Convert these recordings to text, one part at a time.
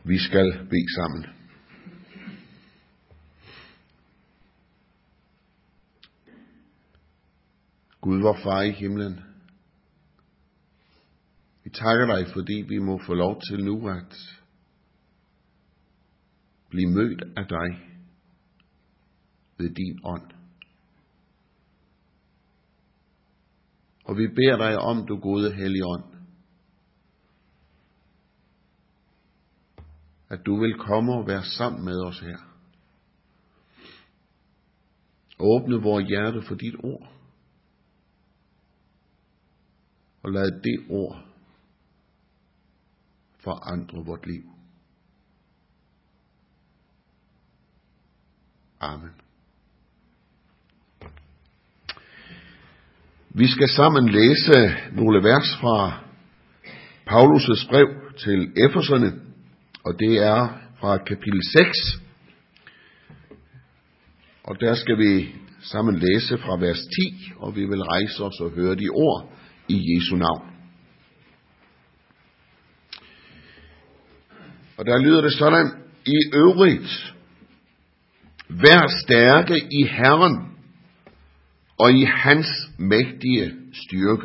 Vi skal bede sammen. Gud, vor far i himlen, vi takker dig, fordi vi må få lov til nu at blive mødt af dig ved din ånd. Og vi beder dig om, du gode Helligånd, at du vil komme og være sammen med os her. Åbne vores hjerte for dit ord. Og lad det ord forandre vort liv. Amen. Vi skal sammen læse nogle vers fra Paulus' brev til Efeserne, og det er fra kapitel 6. Og der skal vi sammen læse fra vers 10, og vi vil rejse os og høre de ord i Jesu navn. Og der lyder det sådan: I øvrigt, vær stærke i Herren og i hans mægtige styrke.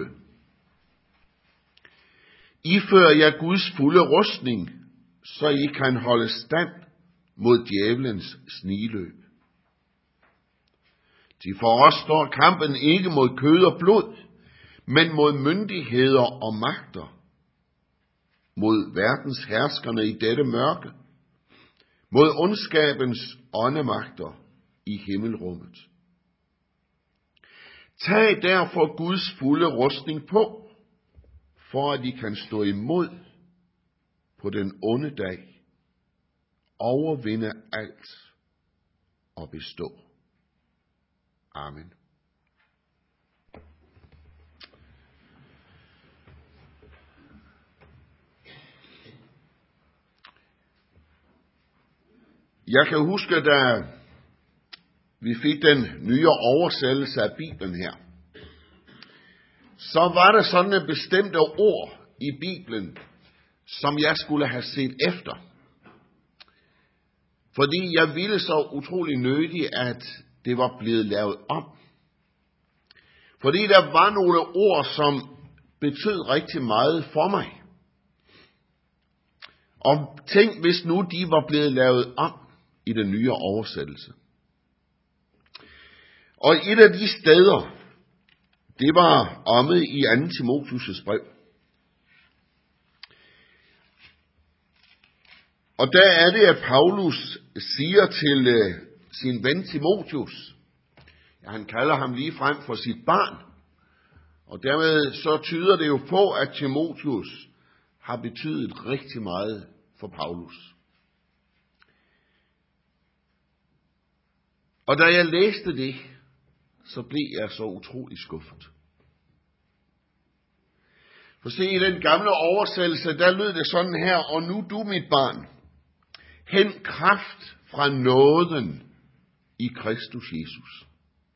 Ifør jer Guds fulde rustning, så I kan holde stand mod djævelens snigløb. Til for os står kampen ikke mod kød og blod, men mod myndigheder og magter, mod verdens herskerne i dette mørke, mod ondskabens åndemagter i himmelrummet. Tag derfor Guds fulde rustning på, for at I kan stå imod på den onde dag, overvinde alt og bestå. Amen. Jeg kan huske, da vi fik den nye oversættelse af Bibelen her, så var der sådan et bestemte ord i Bibelen, som jeg skulle have set efter. Fordi jeg ville så utrolig nødigt, at det var blevet lavet om. Fordi der var nogle ord, som betød rigtig meget for mig. Og tænk, hvis nu de var blevet lavet om i den nye oversættelse. Og et af de steder, det var omme i 2. Timotheus' brev. Og der er det, at Paulus siger til sin ven Timotheus, ja, han kalder ham lige frem for sit barn, og dermed så tyder det jo på, at Timotheus har betydet rigtig meget for Paulus. Og da jeg læste det, så blev jeg så utrolig skuffet. For se, i den gamle oversættelse, der lød det sådan her: og nu du, mit barn, hent kraft fra nåden i Kristus Jesus.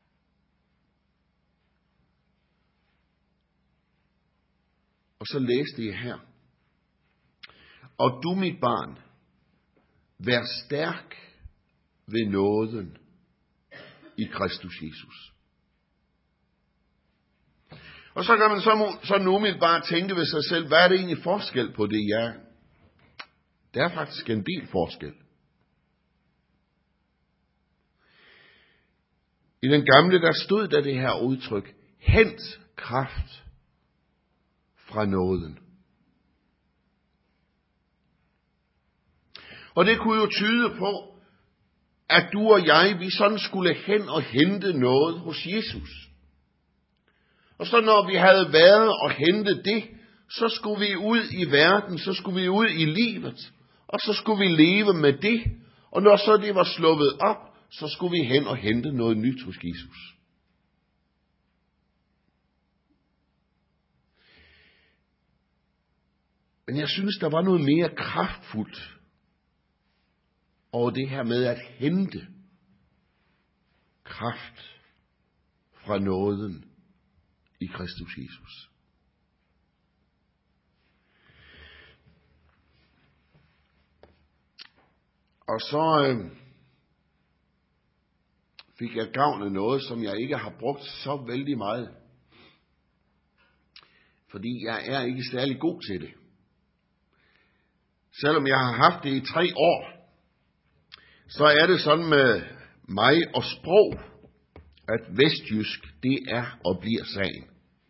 Og så læste jeg her: og du, mit barn, vær stærk ved nåden i Kristus Jesus. Og så kan man så nu mit barn tænke ved sig selv, hvad er det egentlig forskel på det? Ja, der er faktisk en del forskel. I den gamle, der stod der det her udtryk: hent kraft fra nåden. Og det kunne jo tyde på, at du og jeg, vi sådan skulle hen og hente noget hos Jesus. Og så når vi havde været og hentet det, så skulle vi ud i verden, så skulle vi ud i livet, og så skulle vi leve med det. Og når så det var sluppet op, så skulle vi hen og hente noget nyt hos Jesus. Men jeg synes, der var noget mere kraftfuldt over det her med at hente kraft fra nåden i Kristus Jesus. Og så fik jeg gavn af noget, som jeg ikke har brugt så vældig meget. Fordi jeg er ikke særlig god til det. Selvom jeg har haft det i 3 år, så er det sådan med mig og sprog, at vestjysk, det er og bliver sagen.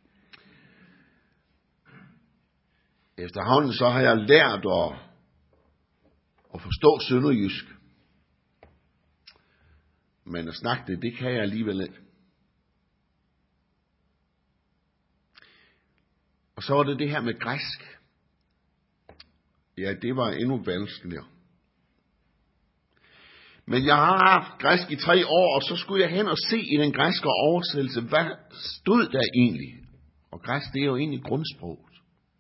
Efterhånden så har jeg lært at forstå sønderjysk. Men at snakke det kan jeg alligevel ikke. Og så var det her med græsk. Ja, det var endnu vanskeligere. Men jeg har haft græsk i 3 år, og så skulle jeg hen og se i den græske oversættelse, hvad stod der egentlig? Og græsk, det er jo egentlig grundsproget.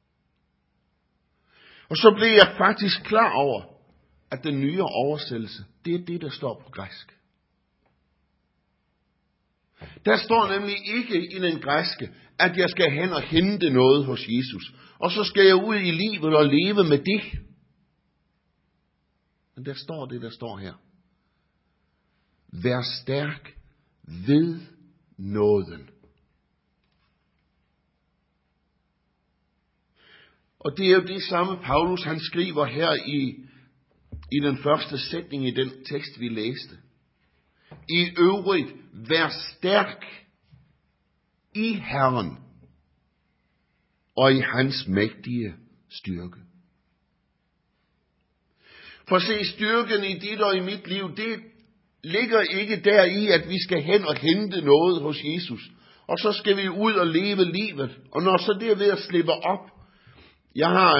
Og så blev jeg faktisk klar over, at den nye oversættelse, det er det, der står på græsk. Der står nemlig ikke i den græske, at jeg skal hen og hente noget hos Jesus. Og så skal jeg ud i livet og leve med det. Men der står det, der står her. Vær stærk ved nåden. Og det er jo det samme, Paulus han skriver her i den første sætning i den tekst, vi læste. I øvrigt, vær stærk i Herren og i hans mægtige styrke. For se, styrken i dit og i mit liv, det ligger ikke deri, at vi skal hen og hente noget hos Jesus. Og så skal vi ud og leve livet. Og når så det er ved at slippe op. Jeg har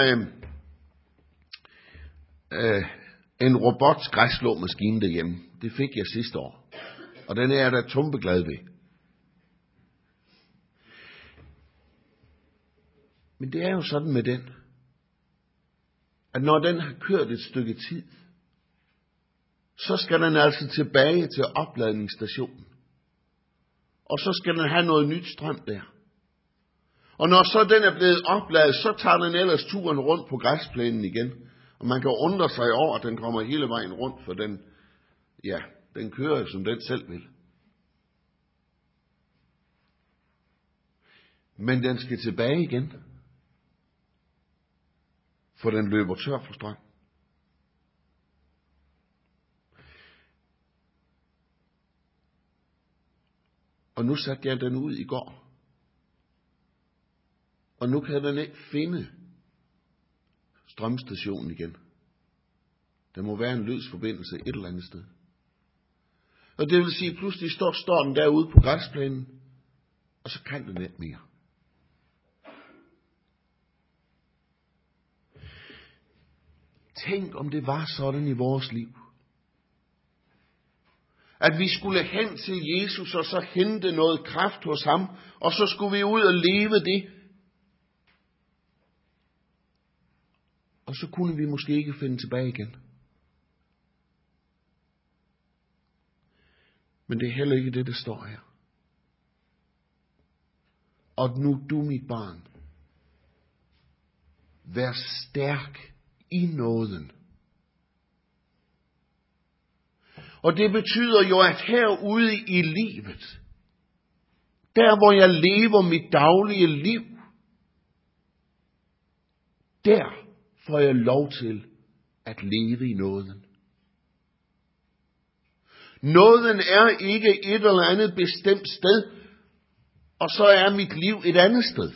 en robotgræsslåmaskine derhjemme. Det fik jeg sidste år. Og den er jeg da tumpeglad ved. Men det er jo sådan med den, at når den har kørt et stykke tid, så skal den altså tilbage til opladningsstationen. Og så skal den have noget nyt strøm der. Og når så den er blevet opladet, så tager den ellers turen rundt på græsplænen igen. Og man kan undre sig over, at den kommer hele vejen rundt, for den kører jo, som den selv vil. Men den skal tilbage igen, for den løber tør for strøm. Og nu satte jeg den ud i går. Og nu kan den ikke finde strømstationen igen. Der må være en løs forbindelse et eller andet sted. Og det vil sige, pludselig står den derude på græsplænen, og så kan den ikke mere. Tænk om det var sådan i vores liv. At vi skulle hen til Jesus og så hente noget kraft hos ham, og så skulle vi ud og leve det. Og så kunne vi måske ikke finde tilbage igen. Men det er heller ikke det, der står her. Og nu du, mit barn, vær stærk i nåden. Og det betyder jo, at herude i livet, der hvor jeg lever mit daglige liv, der får jeg lov til at leve i nåden. Nåden er ikke et eller andet bestemt sted, og så er mit liv et andet sted.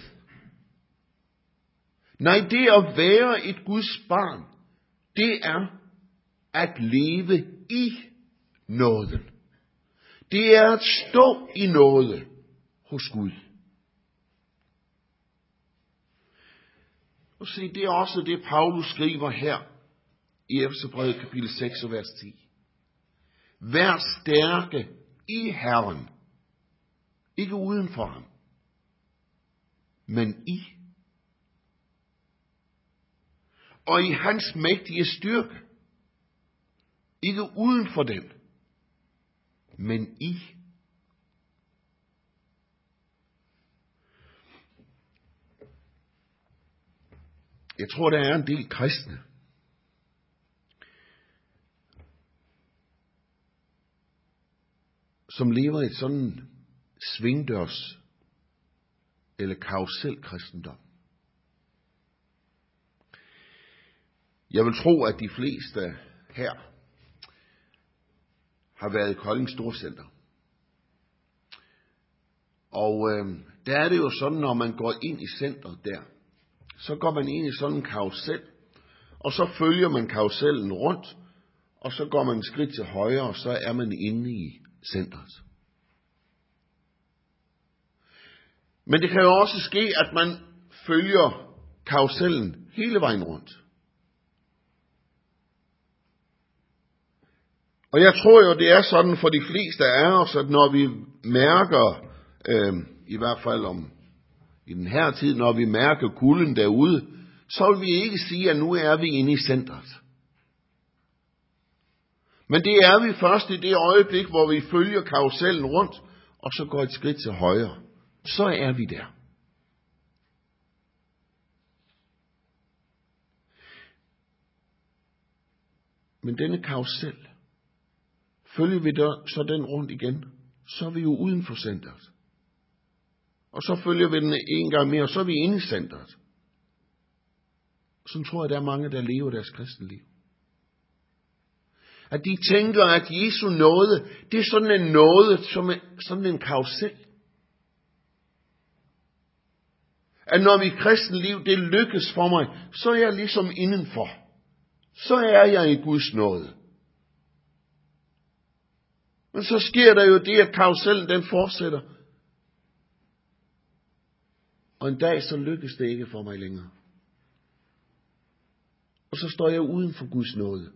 Nej, det at være et Guds barn, det er at leve i nåden. Det er at stå i nåde hos Gud. Og se, det er også det, Paulus skriver her i Efeserbrevet kapitel 6 og vers 10. Vær stærke i Herren. Ikke uden for ham, men i. Og i hans mægtige styrke. Ikke uden for den, men i. Jeg tror, der er en del kristne, som lever i et sådan svingdørs eller karuselkristendom. Jeg vil tro, at de fleste her har været i Kolding Storcenter. Og der er det jo sådan, når man går ind i centret der, så går man ind i sådan en karusel, og så følger man karusellen rundt, og så går man et skridt til højre, og så er man inde i centret. Men det kan jo også ske, at man følger karusellen hele vejen rundt. Og jeg tror jo, det er sådan for de fleste af os, at når vi mærker, i hvert fald i den her tid, når vi mærker kulden derude, så vil vi ikke sige, at nu er vi inde i centret. Men det er vi først i det øjeblik, hvor vi følger karusellen rundt, og så går et skridt til højre. Så er vi der. Men denne karusel, følger vi så den rundt igen, så er vi jo uden for centret. Og så følger vi den en gang mere, og så er vi inde i centret. Sådan tror jeg, der er mange, der lever deres kristenliv. At de tænker, at Jesu nåde, det er sådan en nåde, som er sådan en karusel. At når mit kristenliv, det lykkes for mig, så er jeg ligesom indenfor. Så er jeg i Guds nåde. Men så sker der jo det, at karusellen den fortsætter. Og en dag så lykkes det ikke for mig længere. Og så står jeg uden for Guds nåde.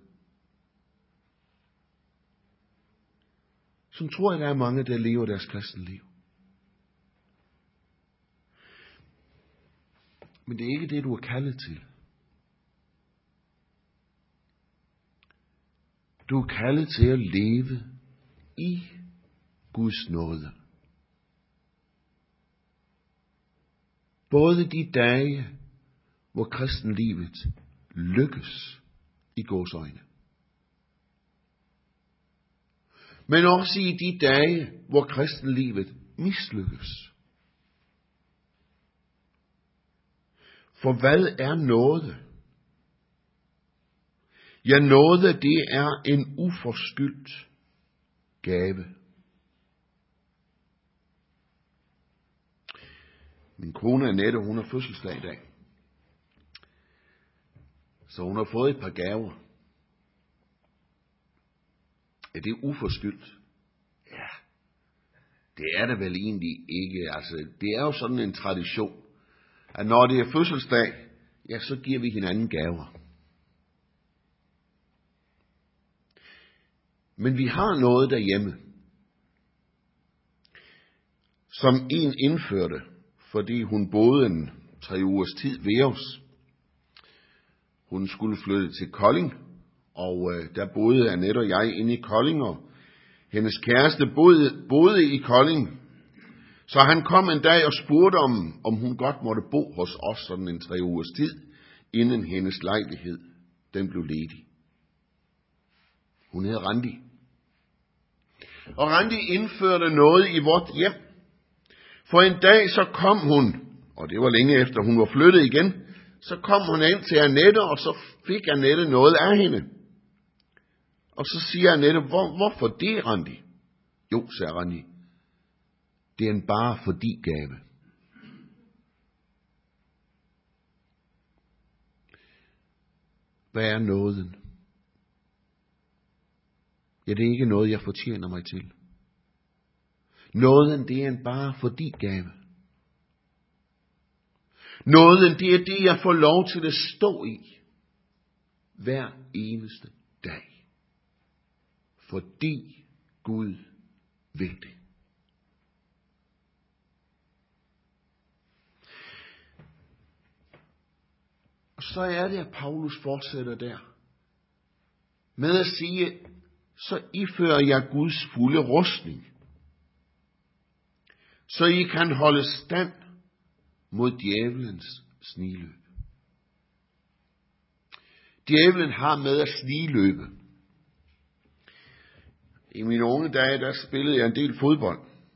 Som tror jeg, der er mange, der lever deres kristenliv. Men det er ikke det, du er kaldet til. Du er kaldet til at leve i Guds nåde. Både de dage, hvor kristenlivet lykkes i gåseøjne. Men også i de dage, hvor kristenlivet mislykkes. For hvad er nåde? Ja, nåde, det er en uforskyldt gave. Min kone Annette, hun har fødselsdag i dag. Så hun har fået et par gaver. Er det uforskyldt? Ja, det er det vel egentlig ikke. Altså, det er jo sådan en tradition, at når det er fødselsdag, ja, så giver vi hinanden gaver. Men vi har noget derhjemme, som en indførte, fordi hun boede en 3 ugers tid ved os. Hun skulle flytte til Kolding, og der boede Annette og jeg inde i Kolding, og hendes kæreste boede i Kolding. Så han kom en dag og spurgte, om hun godt måtte bo hos os sådan en 3 ugers tid, inden hendes lejlighed den blev ledig. Hun hed Randi. Og Randi indførte noget i vort hjem. For en dag så kom hun, og det var længe efter hun var flyttet igen, så kom hun ind til Annette, og så fik Annette noget af hende. Og så siger Annette, hvorfor det, Randi? Jo, sagde Randi, det er en bare fordi gave. Hvad er nåden? Ja, det er ikke noget, jeg fortjener mig til. Nåden, det er en bare fordi gave. Nåden, det er det, jeg får lov til at stå i hver eneste dag. Fordi Gud vil det. Og så er det, at Paulus fortsætter der med at sige, så ifører jeg Guds fulde rustning, så I kan holde stand mod djævelens snigløb. Djævelen har med at snigløbe. I mine unge dage, der spillede jeg en del fodbold.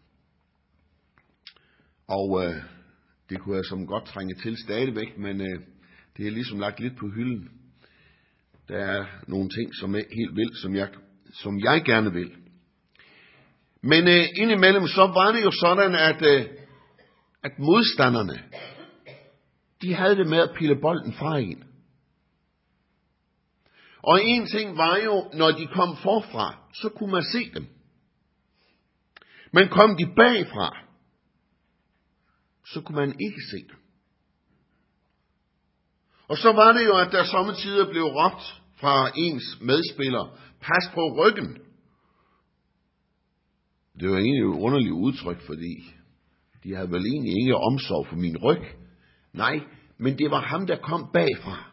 Og det kunne jeg som godt trænge til stadigvæk, men det er ligesom lagt lidt på hylden. Der er nogle ting, som er helt vildt, som jeg gerne vil. Men indimellem så var det jo sådan, at modstanderne, de havde det med at pille bolden fra en. Og en ting var jo, når de kom forfra, så kunne man se dem. Men kom de bagfra, så kunne man ikke se dem. Og så var det jo, at der sommetider blev råbt fra ens medspiller, pas på ryggen. Det var egentlig et underligt udtryk, fordi de havde vel egentlig ikke omsorg for min ryg. Nej, men det var ham, der kom bagfra.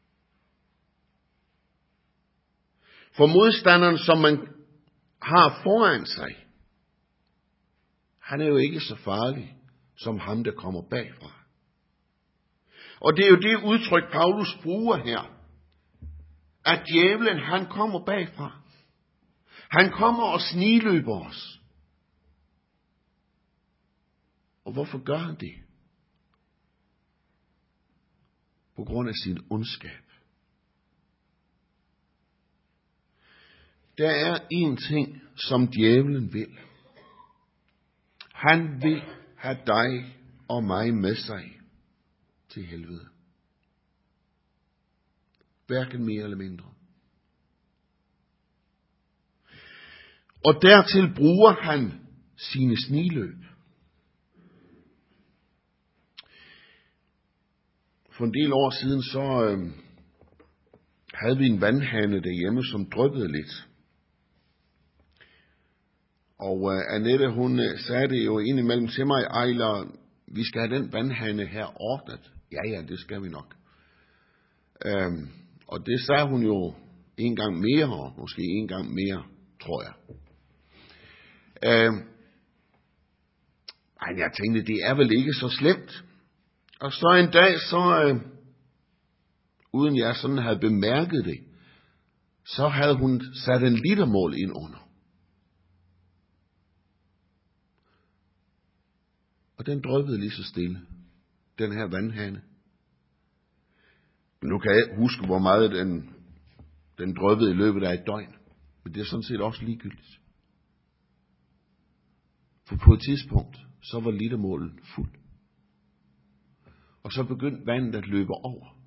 For modstanderen, som man har foran sig, han er jo ikke så farlig som ham, der kommer bagfra. Og det er jo det udtryk, Paulus bruger her. At djævlen, han kommer bagfra. Han kommer og snigløber os. Og hvorfor gør han det? På grund af sin ondskab. Der er en ting, som djævlen vil. Han vil have dig og mig med sig til helvede. Hverken mere eller mindre. Og dertil bruger han sine snigløb. For en del år siden, så havde vi en vandhane derhjemme, som dryppede lidt. Og Annette, hun sagde det jo indimellem til mig, Ejler, vi skal have den vandhane her ordnet. Ja, det skal vi nok. Og det sagde hun jo en gang mere, og måske en gang mere, tror jeg. Jeg tænkte, det er vel ikke så slemt. Og så en dag, uden jeg sådan havde bemærket det, så havde hun sat en litermål ind under. Og den dryppede lige så stille, den her vandhane. Nu kan jeg ikke huske, hvor meget den dryppede i løbet af et døgn. Men det er sådan set også ligegyldigt. For på et tidspunkt, så var litermålen fuld. Og så begyndte vandet at løbe over.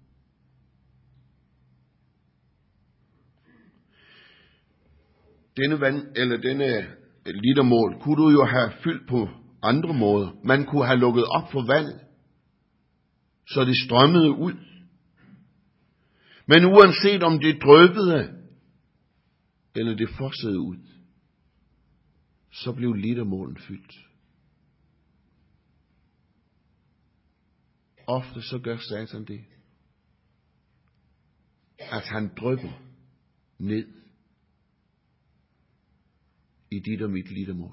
Denne litermål kunne du jo have fyldt på andre måder. Man kunne have lukket op for vandet, så det strømmede ud. Men uanset om det dryppede, eller det fossede ud, så blev litermålen fyldt. Ofte så gør Satan det, at han drypper ned i dit og mit litermål.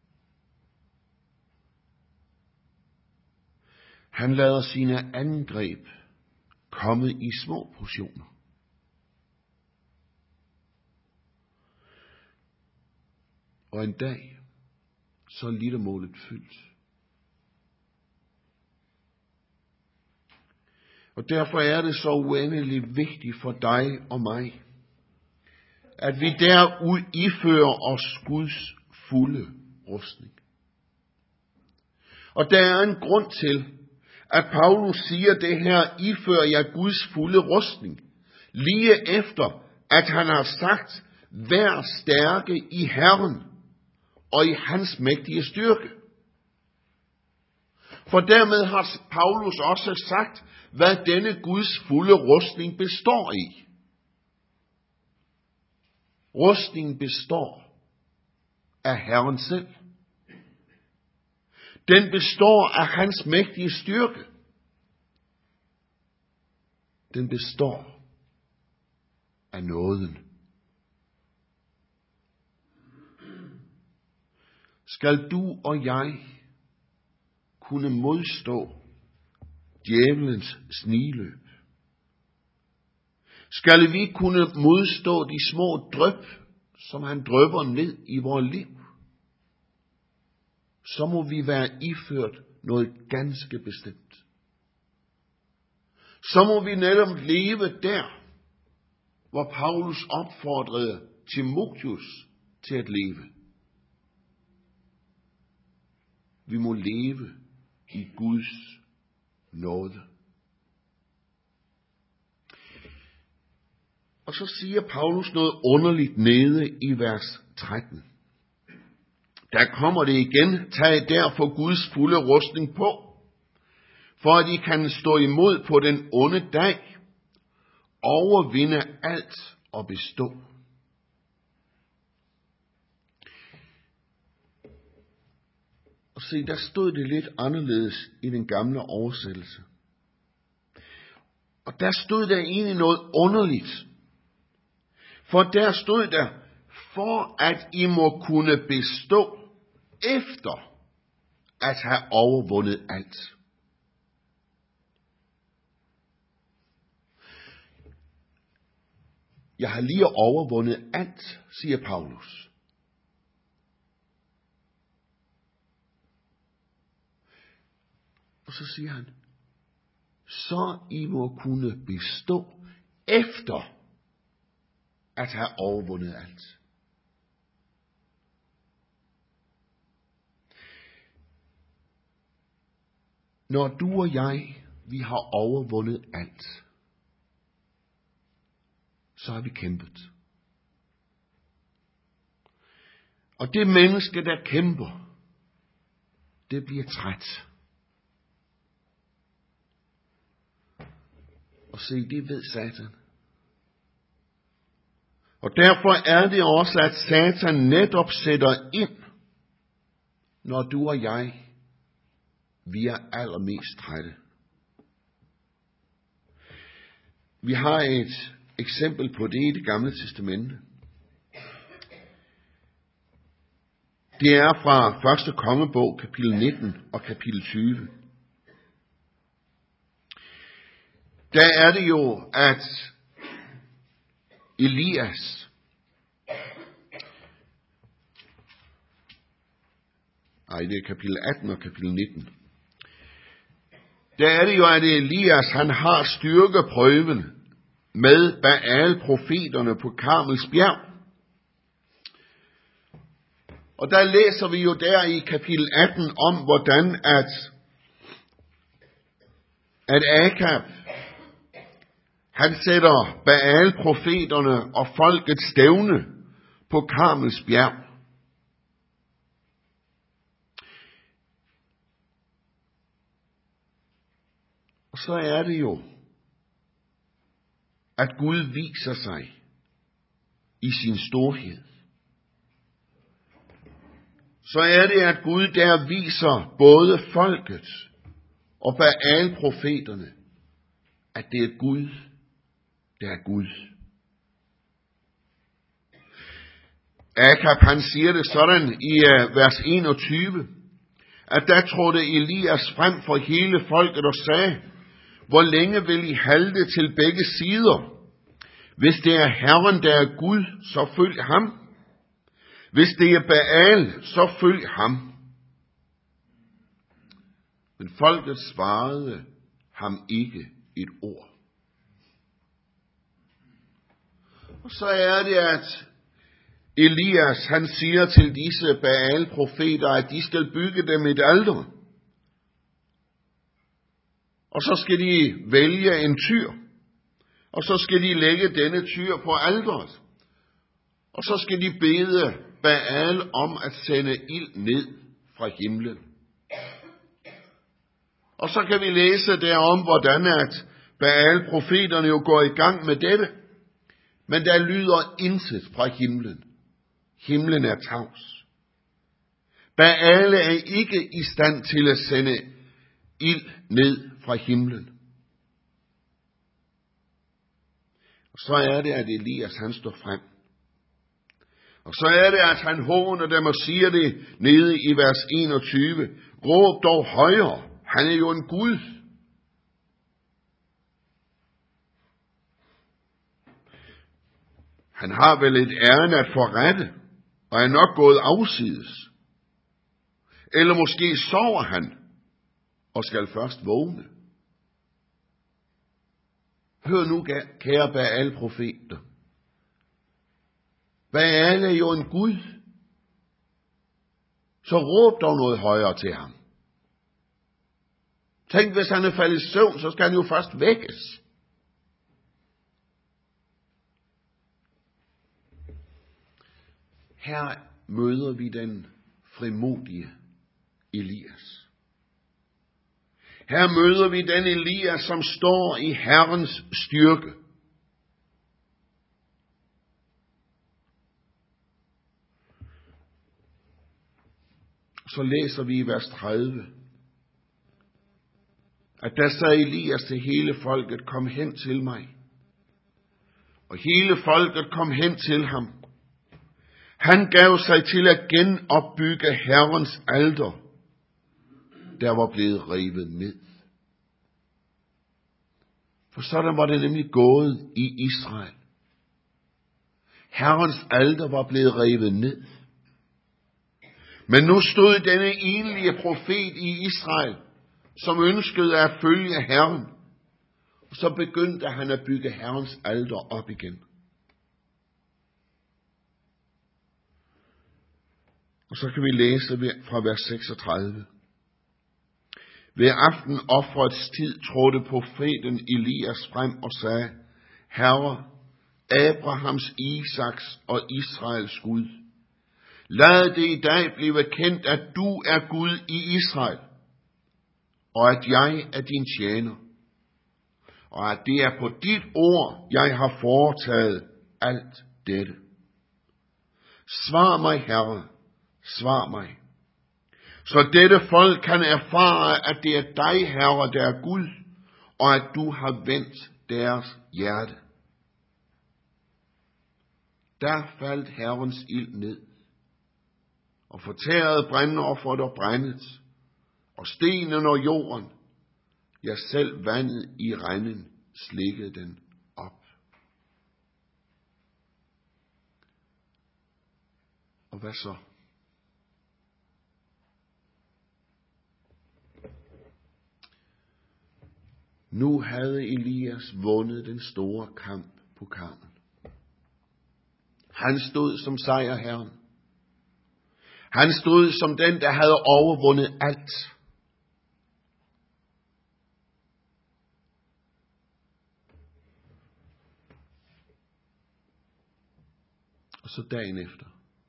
Han lader sine angreb komme i små portioner. Og en dag, så er litermålet fyldt. Og derfor er det så uendeligt vigtigt for dig og mig, at vi derud ifører os Guds fulde rustning. Og der er en grund til, at Paulus siger det her, ifører jeg Guds fulde rustning, lige efter, at han har sagt, vær stærke i Herren og i hans mægtige styrke. For dermed har Paulus også sagt, hvad denne Guds fulde rustning består i. Rustningen består af Herren selv. Den består af hans mægtige styrke. Den består af nåden. Skal du og jeg kunne modstå djævelens snigløb? Skal vi kunne modstå de små dryp, som han drypper ned i vores liv, så må vi være iført noget ganske bestemt. Så må vi netop leve der, hvor Paulus opfordrede Timotheus til at leve. Vi må leve i Guds nåde. Og så siger Paulus noget underligt nede i vers 13. Der kommer det igen, tag derfor Guds fulde rustning på, for at I kan stå imod på den onde dag, overvinde alt og bestå. Og se, der stod det lidt anderledes i den gamle oversættelse. Og der stod der egentlig noget underligt. For der stod der, for at I må kunne bestå efter at have overvundet alt. Jeg har lige overvundet alt, siger Paulus. Og så siger han, så I må kunne bestå efter at have overvundet alt. Når du og jeg, vi har overvundet alt, så har vi kæmpet. Og det menneske, der kæmper, det bliver træt. Og se, det ved Satan. Og derfor er det også, at Satan netop sætter ind, når du og jeg, vi er allermest trætte. Vi har et eksempel på det i Det Gamle Testamente. Det er fra 1. Kongebog, kapitel 19 og kapitel 20. Der er det jo, at Elias, det er kapitel 18 og kapitel 19. Der er det jo, at Elias, han har styrkeprøven med Baal-profeterne på Karmels bjerg. Og der læser vi jo der i kapitel 18 om, hvordan at Akab, han sætter Baal-profeterne og folket stævne på Karmels bjerg. Og så er det jo, at Gud viser sig i sin storhed. Så er det, at Gud der viser både folket og Baal-profeterne, at det er Gud, der er Gud. Akab, han siger det sådan i vers 21, at der trådte Elias frem for hele folket og sagde, hvor længe vil I halte til begge sider? Hvis det er Herren, der er Gud, så følg ham. Hvis det er Baal, så følg ham. Men folket svarede ham ikke et ord. Og så er det, at Elias, han siger til disse Baal-profeter, at de skal bygge dem et alter. Og så skal de vælge en tyr. Og så skal de lægge denne tyr på alteret. Og så skal de bede Baal om at sende ild ned fra himlen. Og så kan vi læse derom, hvordan at Baal-profeterne jo går i gang med dette. Men der lyder intet fra himlen. Himlen er tavs. Baal er ikke i stand til at sende ild ned fra himlen. Og så er det, at Elias, han står frem. Og så er det, at han håner dem og siger det nede i vers 21. Råb dog højere. Han er jo en Gud. Han har vel et ærne at forrette, og er nok gået afsides. Eller måske sover han, og skal først vågne. Hør nu, kære Baal-profeter. Baal er jo en Gud. Så råb dog noget højere til ham. Tænk, hvis han er faldet i søvn, så skal han jo først vækkes. Her møder vi den frimodige Elias. Her møder vi den Elias, som står i Herrens styrke. Så læser vi i vers 30, at der sagde Elias til hele folket, kom hen til mig. Og hele folket kom hen til ham. Han gav sig til at genopbygge Herrens alter, der var blevet revet ned. For sådan var det nemlig gået i Israel. Herrens alter var blevet revet ned. Men nu stod denne enlige profet i Israel, som ønskede at følge Herren. Og så begyndte han at bygge Herrens alter op igen. Og så kan vi læse fra vers 36. Ved aftenoffrets tid trådte profeten Elias frem og sagde, Herre, Abrahams, Isaks og Israels Gud, lad det i dag blive kendt, at du er Gud i Israel, og at jeg er din tjener, og at det er på dit ord, jeg har foretaget alt dette. Svar mig, Herre, svar mig, så dette folk kan erfare, at det er dig, Herre, der er Gud, og at du har vendt deres hjerte. Der faldt Herrens ild ned, og fortærede brændeofferet og brændet, og stenen og jorden, ja selv vandet i renden slikkede den op. Og hvad så? Nu havde Elias vundet den store kamp på Karmel. Han stod som sejrherren. Han stod som den, der havde overvundet alt. Og så dagen efter,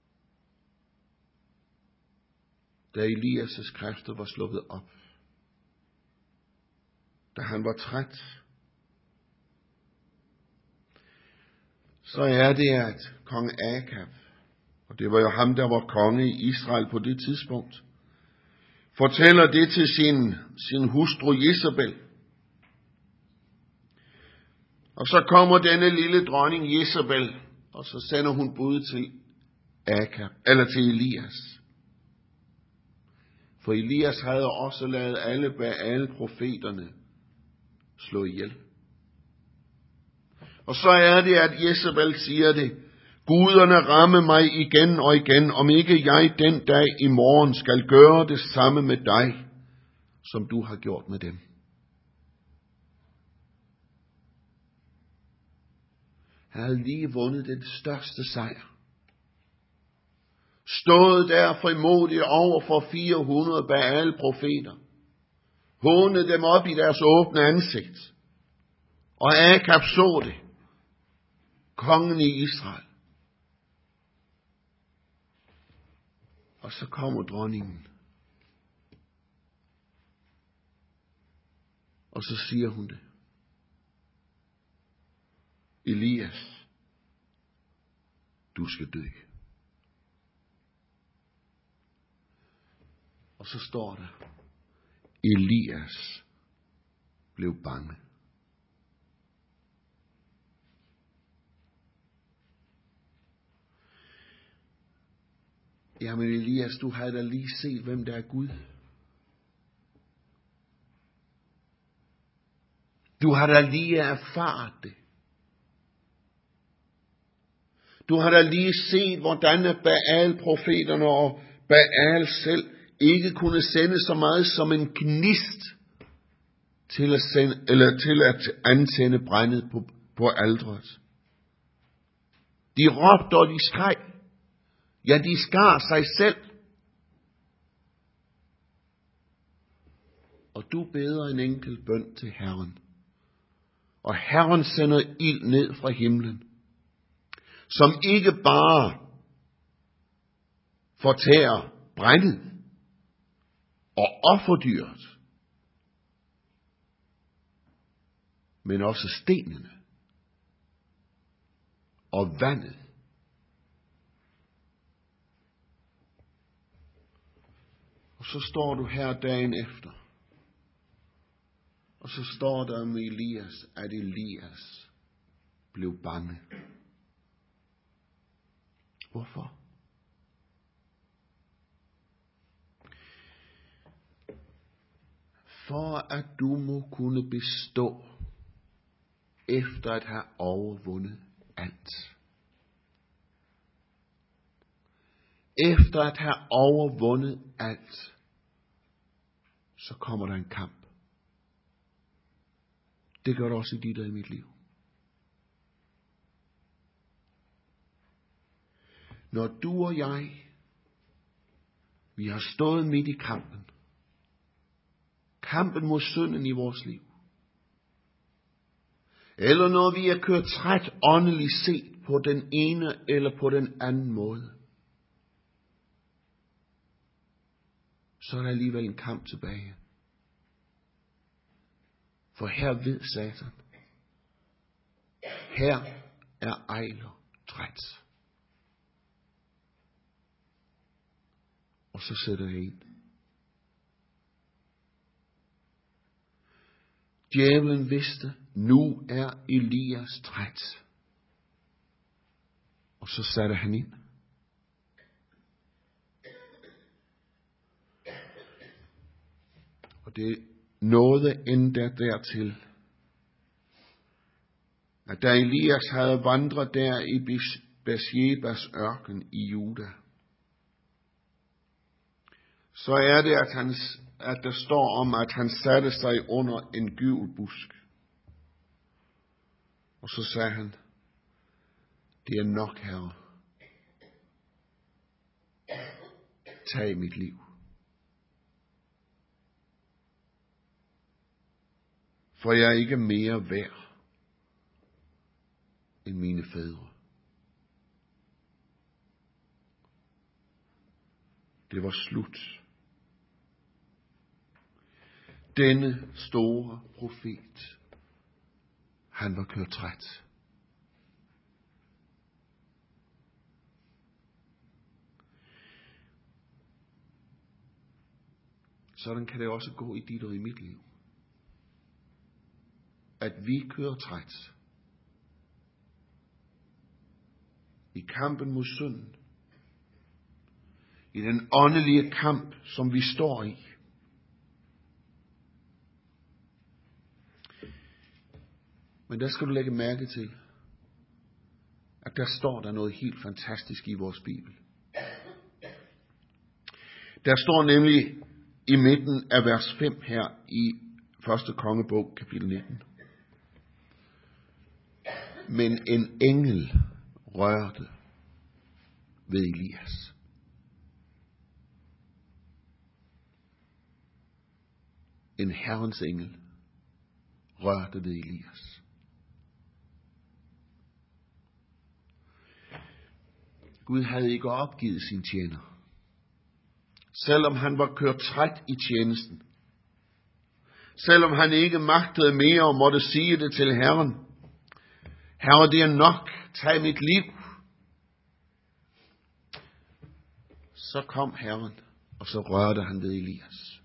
da Elias' kræfter var sluppet op, da han var træt, så er det, at kong Akab, og det var jo ham, der var konge i Israel på det tidspunkt, fortæller det til sin hustru Jezebel. Og så kommer denne lille dronning Jezebel, og så sender hun bud til Akab, eller til Elias. For Elias havde også ladet alle profeterne slå ihjel. Og så er det, at Jezebel siger det, guderne ramme mig igen og igen, om ikke jeg den dag i morgen skal gøre det samme med dig, som du har gjort med dem. Han havde lige vundet den største sejr. Stået der frimodigt over for 400 Baal-profeter. Hånede dem op i deres åbne ansigt. Og Akab så det. Kongen i Israel. Og så kommer dronningen. Og så siger hun det. Elias, du skal dø. Og så står der, Elias blev bange. Jamen Elias, du har da lige set, hvem der er Gud. Du har da lige erfaret det. Du har da lige set, hvordan Baal-profeterne og Baal selv ikke kunne sende så meget som en gnist til at antænde brændet på alteret. De råbte og de skreg. Ja, de skar sig selv. Og du beder en enkelt bøn til Herren. Og Herren sender ild ned fra himlen, som ikke bare fortærer brændet og offerdyret, men også stenene og vandet. Og så står du her dagen efter, og så står der om Elias, at Elias blev bange. Hvorfor? For at du må kunne bestå efter at have overvundet alt. Efter at have overvundet alt, så kommer der en kamp. Det gør det også i dit og i mit liv. Når du og jeg, vi har stået midt i kampen. Kampen mod synden i vores liv. Eller når vi er kørt træt åndeligt set på den ene eller på den anden måde. Så er der alligevel en kamp tilbage. For her ved Satan. Her er Ejler træt. Og så sætter jeg ind. Djævlen vidste, nu er Elias træt. Og så satte han ind. Og det nåede endda dertil, at da Elias havde vandret der i Beershebas ørken i Juda, så er det, at der står om, at han satte sig under en gyvelbusk. Og så sagde han, det er nok, Herre. Tag mit liv. For jeg er ikke mere værd end mine fædre. Det var slut. Denne store profet, han var kørt træt. Sådan kan det også gå i dit og i mit liv. At vi kører træt. I kampen mod synden. I den åndelige kamp, som vi står i. Men der skal du lægge mærke til, at der står der noget helt fantastisk i vores Bibel. Der står nemlig i midten af vers 5 her i 1. Kongebog, kapitel 19. Men en engel rørte ved Elias. En Herrens engel rørte ved Elias. Gud havde ikke opgivet sin tjener. Selvom han var kørt træt i tjenesten. Selvom han ikke magtede mere og måtte sige det til Herren. Herre, det er nok. Tag mit liv. Så kom Herren, og så rørte han ved Elias.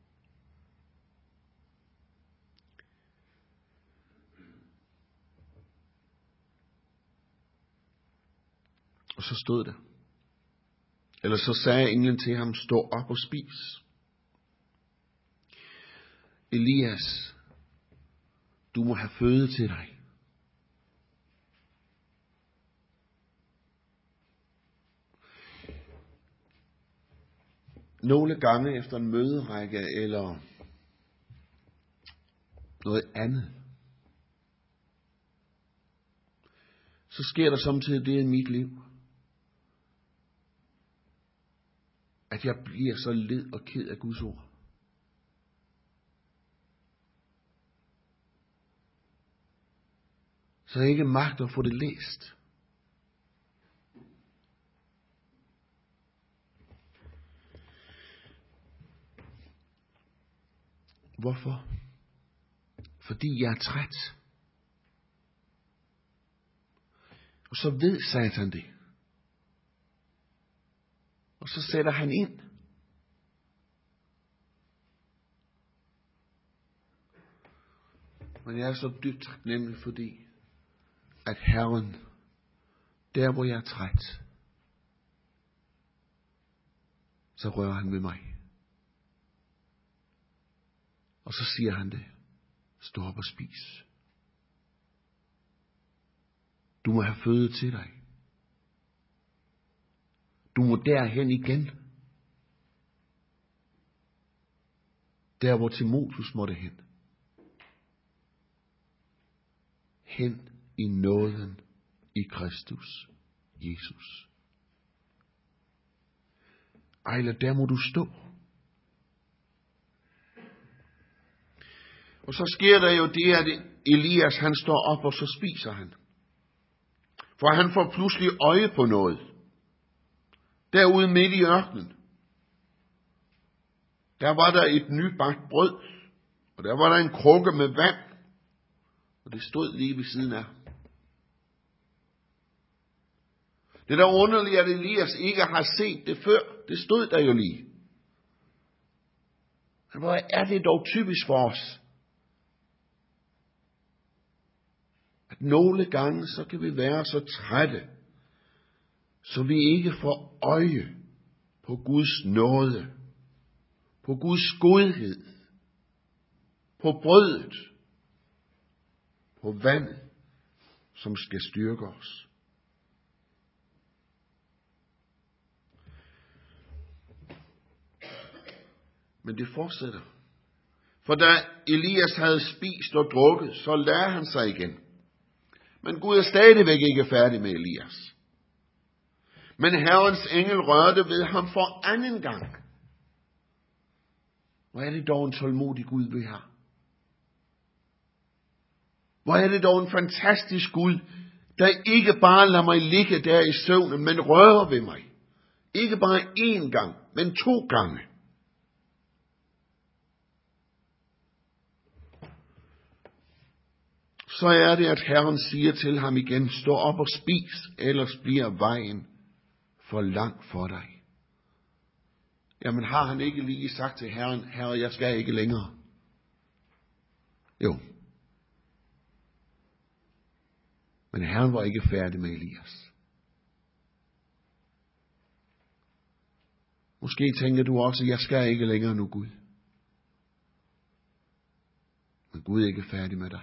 Og så stod der. Eller så sagde englen til ham, stå op og spis. Elias, du må have føde til dig. nogle gange efter en møderække eller noget andet, så sker der samtidig det i mit liv, at jeg bliver så led og ked af Guds ord. Så jeg ikke magter at få det læst. Hvorfor? Fordi jeg er træt. Og så ved Satan det. Og så sætter han ind. Men jeg er så dybt taknemmelig, fordi at Herren, der hvor jeg er træt, så rører han ved mig. Og så siger han det. Stå op og spis. Du må have føde til dig. Du må derhen igen. Der hvor Timotheus måtte hen. Hen i nåden i Kristus Jesus. Ejler, der må du stå. Og så sker der jo det, at Elias han står op, og så spiser han. For han får pludselig øje på noget. Derude midt i ørkenen. Der var der et nybagt brød. Og der var der en krukke med vand. Og det stod lige ved siden af. Det der underligt, at Elias ikke har set det før. Det stod der jo lige. Men hvor er det dog typisk for os? At nogle gange, så kan vi være så trætte, så vi ikke får øje på Guds nåde, på Guds godhed, på brødet, på vandet, som skal styrke os. Men det fortsætter. For da Elias havde spist og drukket, så lagde han sig igen. Men Gud er stadigvæk ikke færdig med Elias. Men Herrens engel rørte ved ham for anden gang. Hvor er det dog en tålmodig Gud, vi har. Hvor er det dog en fantastisk Gud, der ikke bare lader mig ligge der i søvnen, men rører ved mig. Ikke bare én gang, men 2 gange. Så er det, at Herren siger til ham igen, stå op og spis, ellers bliver vejen for lang for dig. Jamen har han ikke lige sagt til Herren, Herre, jeg skal ikke længere? Jo. Men Herren var ikke færdig med Elias. Måske tænker du også, jeg skal ikke længere nu, Gud. Men Gud er ikke færdig med dig.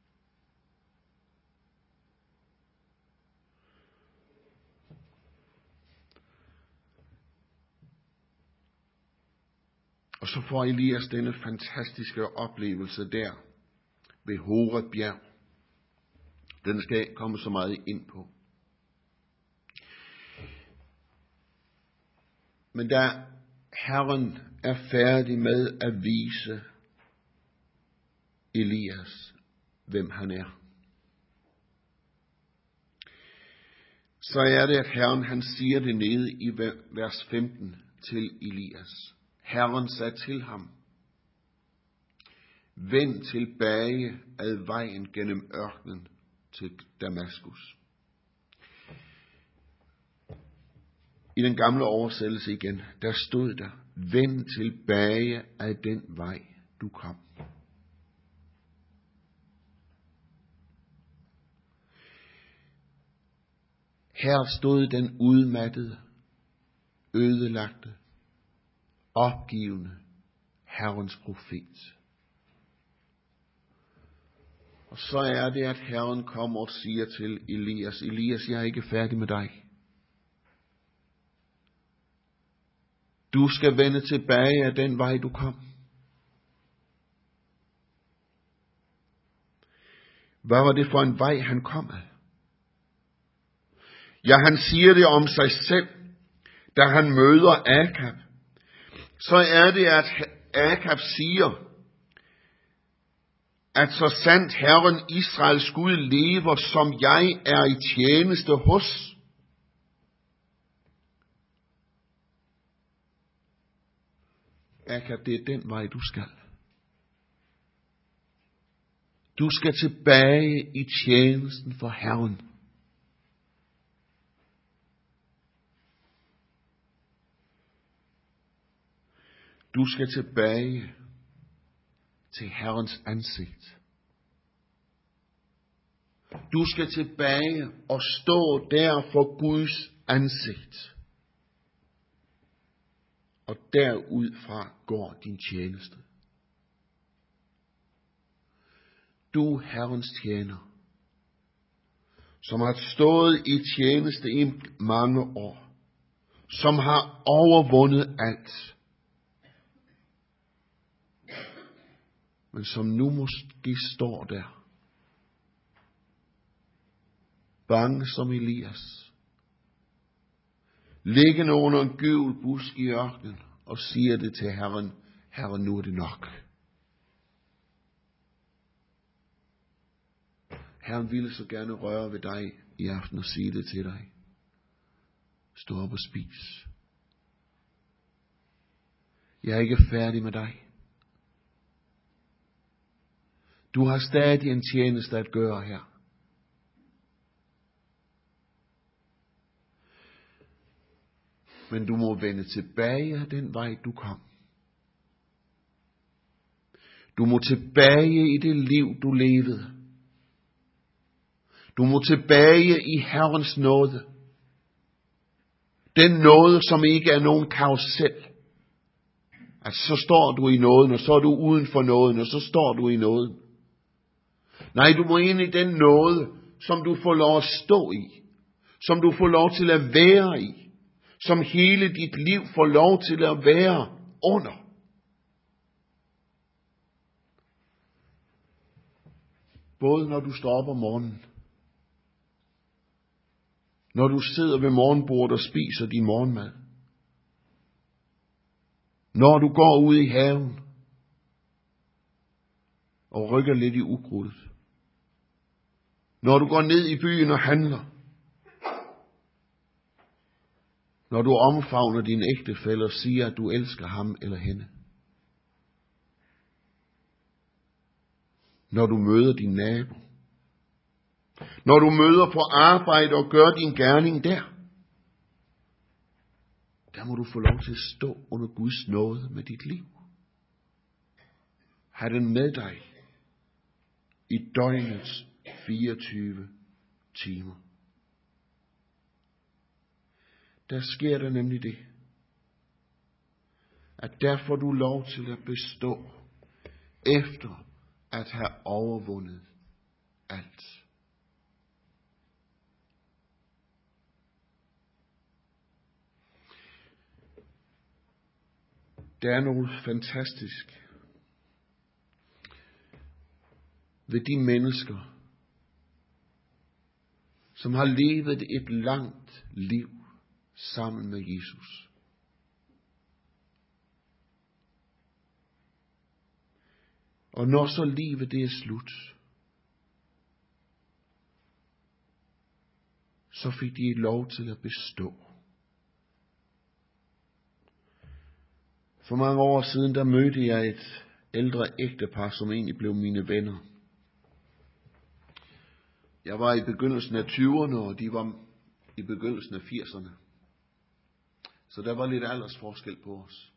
Og så får Elias denne fantastiske oplevelse der ved Horeb bjerg. Den skal jeg komme så meget ind på. Men da Herren er færdig med at vise Elias, hvem han er, så er det, at Herren han siger det nede i vers 15 til Elias. Herren sagde til ham, vend tilbage ad vejen gennem ørkenen til Damaskus. I den gamle oversættelse igen, der stod der, vend tilbage ad den vej, du kom. Her stod den udmattede, ødelagte, opgivende Herrens profet. Og så er det, at Herren kommer og siger til Elias, Elias, jeg er ikke færdig med dig. Du skal vende tilbage af den vej, du kom. Hvad var det for en vej, han kom af? Ja, han siger det om sig selv, da han møder Akab. Så er det, at Akab siger, at så sandt Herren Israels Gud lever, som jeg er i tjeneste hos. Akab, det er den vej, du skal. Du skal tilbage i tjenesten for Herren. Du skal tilbage til Herrens ansigt. Du skal tilbage og stå der for Guds ansigt. Og derudfra går din tjeneste. Du Herrens tjener, som har stået i tjeneste i mange år, som har overvundet alt, men som nu måske står der, bange som Elias, liggende under en gøvel busk i ørkenen, og siger det til Herren, Herren, nu er det nok. Herren ville så gerne røre ved dig i aften og sige det til dig. Stå op og spis. Jeg er ikke færdig med dig. Du har stadig en tjeneste at gøre her. Men du må vende tilbage af den vej, du kom. Du må tilbage i det liv, du levede. Du må tilbage i Herrens nåde. Den nåde, som ikke er nogen karusel. At så står du i nåden, og så er du uden for nåden, og så står du i nåden. Nej, du må ind i den nåde, som du får lov at stå i. Som du får lov til at være i. Som hele dit liv får lov til at være under. Både når du står op om morgenen, når du sidder ved morgenbordet og spiser din morgenmad, når du går ud i haven og rykker lidt i ukrudtet, når du går ned i byen og handler, når du omfavner din ægtefælle og siger, at du elsker ham eller hende, når du møder din nabo, når du møder på arbejde og gør din gerning der må du få lov til at stå under Guds nåde med dit liv. Ha' den med dig i døgnets 24 timer. Der sker der nemlig det, at der får du lov til at bestå efter at have overvundet alt. Der er noget fantastisk ved de mennesker, som har levet et langt liv sammen med Jesus. Og når så livet det er slut, så fik de lov til at bestå. For mange år siden, der mødte jeg et ældre ægtepar, som egentlig blev mine venner. Jeg var i begyndelsen af 20'erne, og de var i begyndelsen af 80'erne. Så der var lidt aldersforskel på os.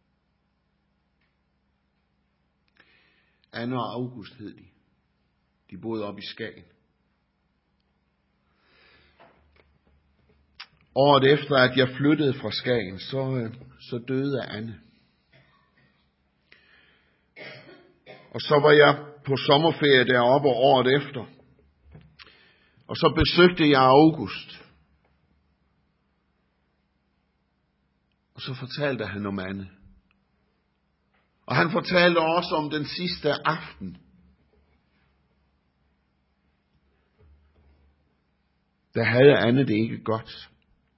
Anne og August hed de. De boede oppe i Skagen. Året efter, at jeg flyttede fra Skagen, så døde Anne. Og så var jeg på sommerferie deroppe året efter. Og så besøgte jeg August. Og så fortalte han om Anne. Og han fortalte også om den sidste aften. Der havde Anne det ikke godt.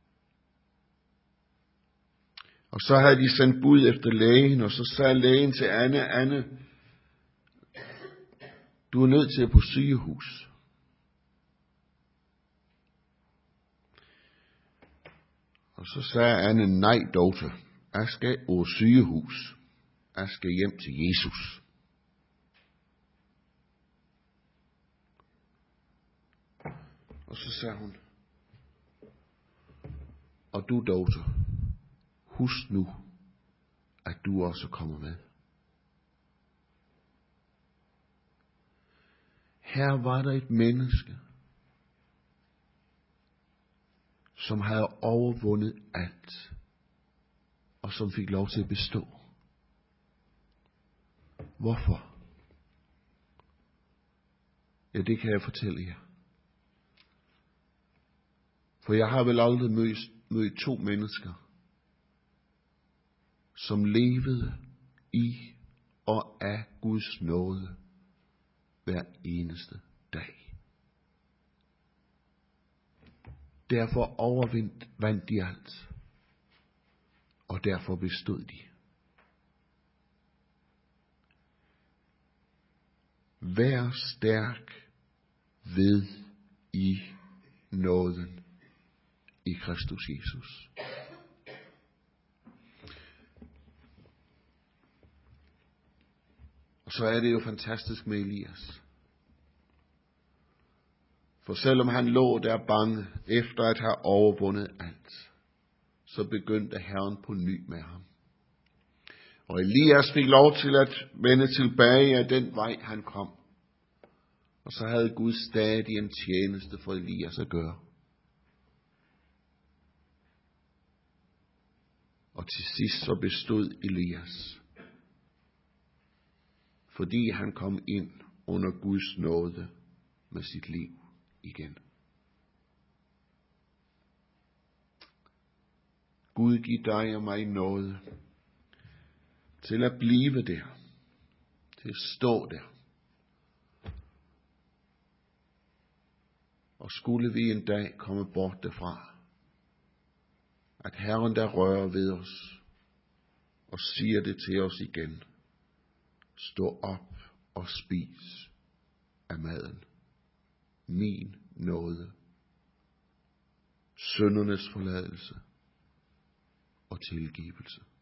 Og så havde de sendt bud efter lægen, og så sagde lægen til Anne, Anne, du er nødt til at på sygehus. Og så sagde Anne, nej, doktor, jeg skal på sygehus. Jeg skal hjem til Jesus. Og så sagde hun, og du, doktor, husk nu, at du også kommer med. Her var der et menneske, som havde overvundet alt, og som fik lov til at bestå. Hvorfor? Ja, det kan jeg fortælle jer. For jeg har vel aldrig mødt to mennesker, som levede i og af Guds nåde hver eneste dag. Derfor overvandt de alt, og derfor bestod de. Vær stærk ved i nåden i Kristus Jesus. Og så er det jo fantastisk med Elias. For selvom han lå der bange efter at have overvundet alt, så begyndte Herren på ny med ham. Og Elias fik lov til at vende tilbage af den vej, han kom. Og så havde Gud stadig en tjeneste for Elias at gøre. Og til sidst så bestod Elias, fordi han kom ind under Guds nåde med sit liv igen. Gud giv dig og mig nåde til at blive der, til at stå der. Og skulle vi en dag komme bort derfra, at Herren der rører ved os og siger det til os igen. Stå op og spis af maden. Min nåde, syndernes forladelse og tilgivelse.